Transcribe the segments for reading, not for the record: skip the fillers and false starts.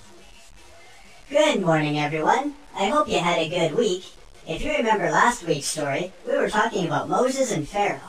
Good morning, everyone. I hope you had a good week. If you remember last week's story, we were talking about Moses and Pharaoh.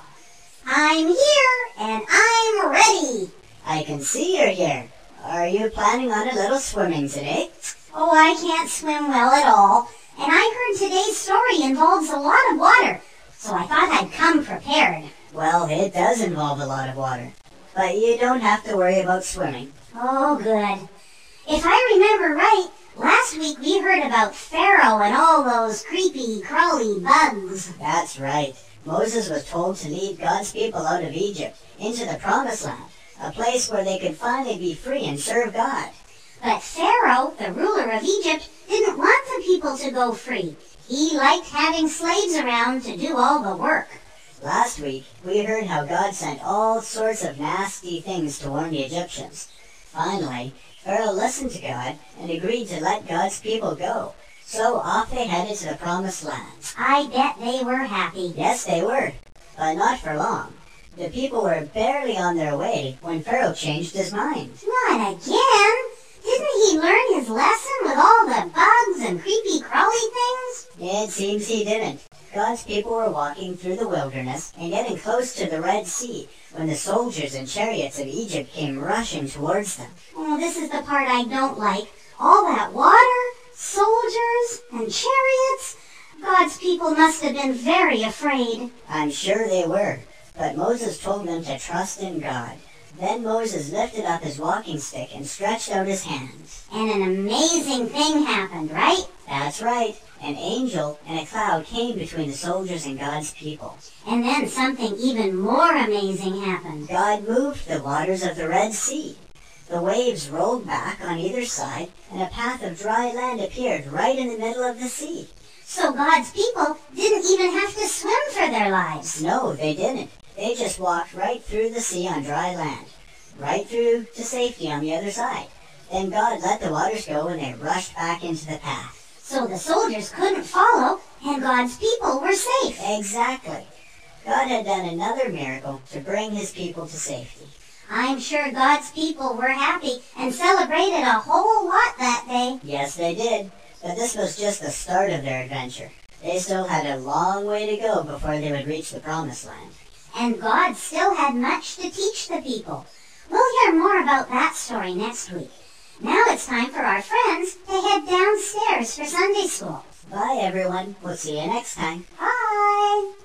I'm here, and I'm ready. I can see you're here. Are you planning on a little swimming today? Oh, I can't swim well at all, and I heard today's story involves a lot of water, so I thought I'd come prepared. Well, it does involve a lot of water, but you don't have to worry about swimming. Oh, good. If I remember right, last week we heard about Pharaoh and all those creepy, crawly bugs. That's right. Moses was told to lead God's people out of Egypt into the Promised Land, a place where they could finally be free and serve God. But Pharaoh, the ruler of Egypt, didn't want the people to go free. He liked having slaves around to do all the work. Last week, we heard how God sent all sorts of nasty things to warn the Egyptians. Finally, Pharaoh listened to God and agreed to let God's people go. So off they headed to the Promised Land. I bet they were happy. Yes, they were, but not for long. The people were barely on their way when Pharaoh changed his mind. Not again! Didn't he learn his lesson with all the bugs and creepy crawly things? It seems he didn't. God's people were walking through the wilderness and getting close to the Red Sea when the soldiers and chariots of Egypt came rushing towards them. Oh, this is the part I don't like. All that water, soldiers, and chariots. God's people must have been very afraid. I'm sure they were, but Moses told them to trust in God. Then Moses lifted up his walking stick and stretched out his hands. And an amazing thing happened, right? That's right. An angel and a cloud came between the soldiers and God's people. And then something even more amazing happened. God moved the waters of the Red Sea. The waves rolled back on either side, and a path of dry land appeared right in the middle of the sea. So God's people didn't even have to swim for their lives. No, they didn't. They just walked right through the sea on dry land, right through to safety on the other side. Then God let the waters go and they rushed back into the path. So the soldiers couldn't follow, and God's people were safe. Exactly. God had done another miracle to bring his people to safety. I'm sure God's people were happy and celebrated a whole lot that day. Yes, they did. But this was just the start of their adventure. They still had a long way to go before they would reach the Promised Land. And God still had much to teach the people. We'll hear more about that story next week. Now it's time for our friends to head downstairs for Sunday school. Bye, everyone. We'll see you next time. Bye!